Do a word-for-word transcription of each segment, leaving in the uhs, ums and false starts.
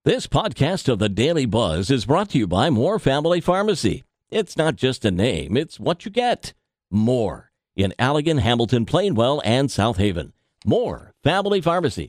This podcast of the Daily Buzz is brought to you by Moore Family Pharmacy. It's not just a name, it's what you get. More in Allegan, Hamilton, Plainwell, and South Haven. Moore Family Pharmacy.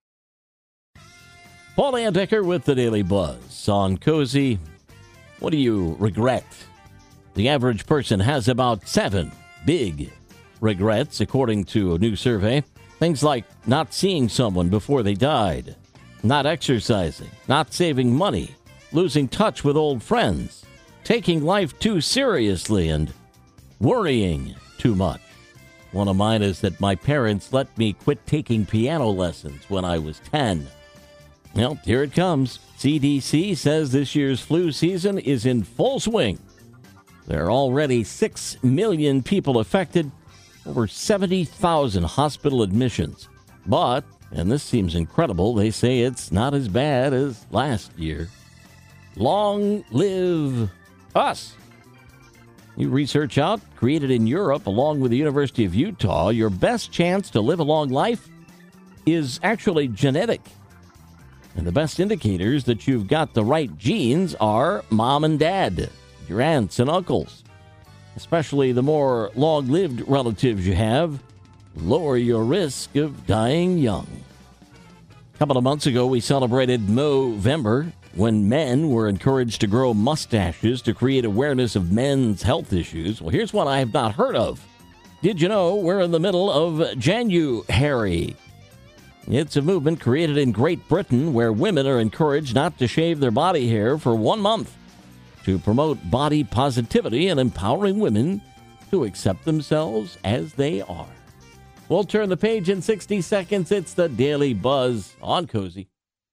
Paul Andecker with the Daily Buzz on Cozy. What do you regret? The average person has about seven big regrets, according to a new survey. Things like not seeing someone before they died, not exercising, not saving money, losing touch with old friends, taking life too seriously, and worrying too much. One of mine is that my parents let me quit taking piano lessons when I was ten. Well, here it comes. C D C says this year's flu season is in full swing. There are already six million people affected, over seventy thousand hospital admissions. But, and this seems incredible, they say it's not as bad as last year. Long live us. New research out, created in Europe along with the University of Utah, your best chance to live a long life is actually genetic. And the best indicators that you've got the right genes are mom and dad, your aunts and uncles. Especially the more long-lived relatives you have, lower your risk of dying young. A couple of months ago, we celebrated Movember, when men were encouraged to grow mustaches to create awareness of men's health issues. Well, here's one I have not heard of. Did you know we're in the middle of January? It's a movement created in Great Britain where women are encouraged not to shave their body hair for one month to promote body positivity and empowering women to accept themselves as they are. We'll turn the page in sixty seconds. It's the Daily Buzz on Cozy.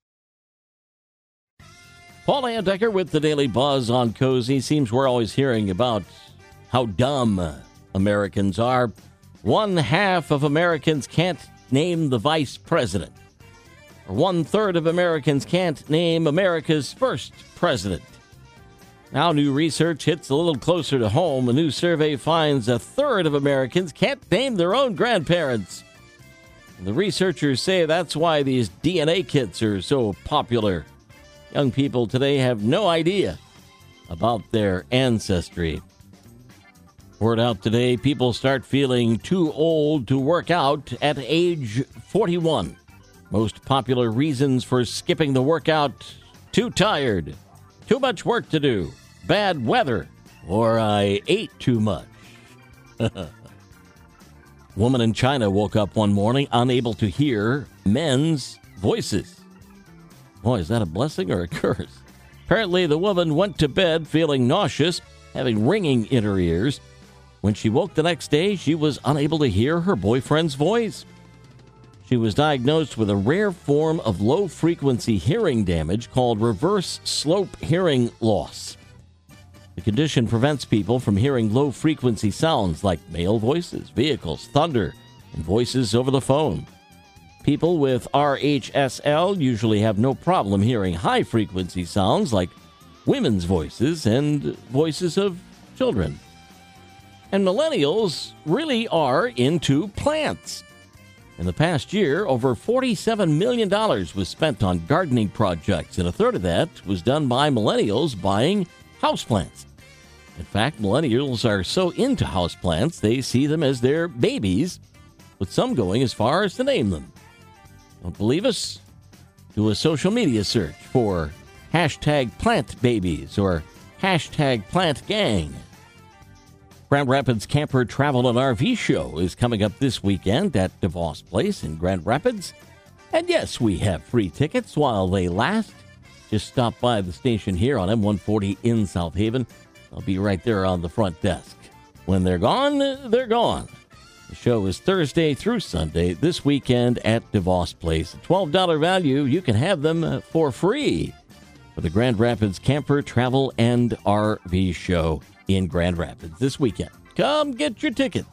Paul Andecker with the Daily Buzz on Cozy. Seems we're always hearing about how dumb Americans are. One half of Americans can't name the vice president. Or one third of Americans can't name America's first president. Now new research hits a little closer to home. A new survey finds a third of Americans can't name their own grandparents. The researchers say that's why these D N A kits are so popular. Young people today have no idea about their ancestry. Word out today, people start feeling too old to work out at age forty-one. Most popular reasons for skipping the workout: too tired, too much work to do, bad weather, or I ate too much. Woman in China woke up one morning unable to hear men's voices. Boy, is that a blessing or a curse? Apparently, the woman went to bed feeling nauseous, having ringing in her ears. When she woke the next day, she was unable to hear her boyfriend's voice. She was diagnosed with a rare form of low-frequency hearing damage called reverse slope hearing loss. The condition prevents people from hearing low-frequency sounds like male voices, vehicles, thunder, and voices over the phone. People with R H S L usually have no problem hearing high-frequency sounds like women's voices and voices of children. And millennials really are into plants. In the past year, over forty-seven million dollars was spent on gardening projects, and a third of that was done by millennials buying houseplants. In fact, millennials are so into houseplants, they see them as their babies, with some going as far as to name them. Don't believe us? Do a social media search for hashtag plant babies or hashtag plant gang. Grand Rapids Camper Travel and R V Show is coming up this weekend at DeVos Place in Grand Rapids. And yes, we have free tickets while they last. Just stop by the station here on M one forty in South Haven. I'll be right there on the front desk. When they're gone, they're gone. The show is Thursday through Sunday this weekend at DeVos Place. A twelve dollars value, you can have them for free for the Grand Rapids Camper Travel and R V Show in Grand Rapids this weekend. Come get your tickets.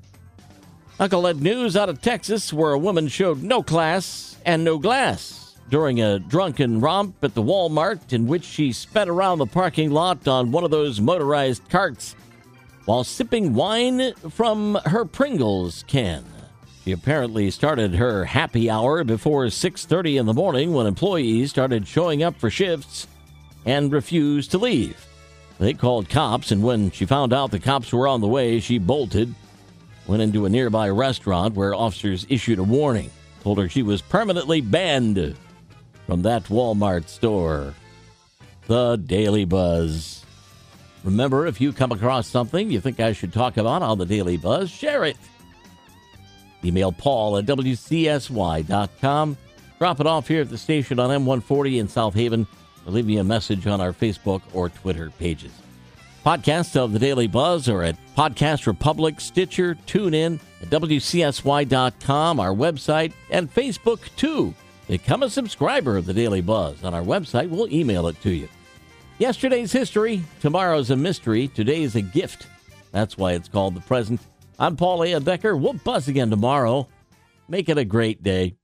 Knucklehead news out of Texas, where a woman showed no class and no glass during a drunken romp at the Walmart in which she sped around the parking lot on one of those motorized carts while sipping wine from her Pringles can. She apparently started her happy hour before six thirty in the morning when employees started showing up for shifts and refused to leave. They called cops, and when she found out the cops were on the way, she bolted, went into a nearby restaurant where officers issued a warning, told her she was permanently banned from that Walmart store. The Daily Buzz. Remember, if you come across something you think I should talk about on the Daily Buzz, share it. Email Paul at W C S Y dot com. Drop it off here at the station on M one forty in South Haven, or leave me a message on our Facebook or Twitter pages. Podcasts of the Daily Buzz are at Podcast Republic, Stitcher, TuneIn, at W C S Y dot com, our website, and Facebook, too. Become a subscriber of the Daily Buzz on our website. We'll email it to you. Yesterday's history, tomorrow's a mystery, today's a gift. That's why it's called the present. I'm Paul A. Becker. We'll buzz again tomorrow. Make it a great day.